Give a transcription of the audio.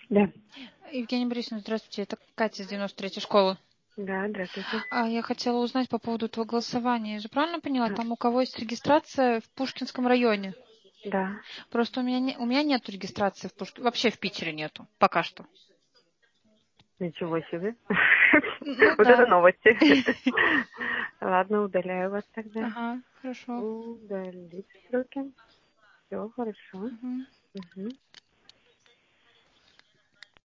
Да. Евгения Борисовна, здравствуйте. Это Катя из 93-й школы. Да, здравствуйте. Я хотела узнать по поводу этого голосования. Я же правильно поняла? Там у кого есть регистрация в Пушкинском районе? Да. Просто у меня нет регистрации вообще в Питере нету. Пока что. Ничего себе. Ну Вот это да. новости. Ладно, удаляю вас тогда. Ага, хорошо. Удалить сроки. Все хорошо. Мгм. Мгм.